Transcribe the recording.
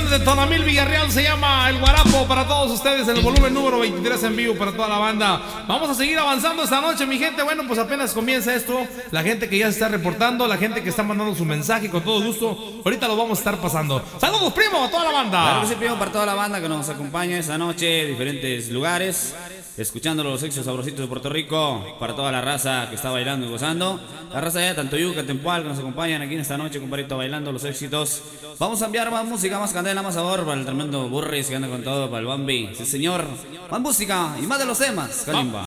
señores de Tonamil Villarreal, se llama El Guarapo para todos ustedes en el volumen número 23 en vivo para toda la banda. Vamos a seguir avanzando esta noche, mi gente. Bueno, pues apenas comienza esto. La gente que ya se está reportando, la gente que está mandando su mensaje, con todo gusto, ahorita lo vamos a estar pasando. Saludos, primo, a toda la banda. Claro que sí, primo, para toda la banda que nos acompaña esta noche en diferentes lugares, escuchando los éxitos sabrositos de Puerto Rico, para toda la raza que está bailando y gozando, la raza de Tantoyuca, Tempual, que nos acompañan aquí en esta noche, compadrito, bailando los éxitos. Vamos a enviar más música, más candela, más sabor para el tremendo Burris que anda con todo, para el Bambi. Sí, señor. Más música y más de los temas, Kalimba.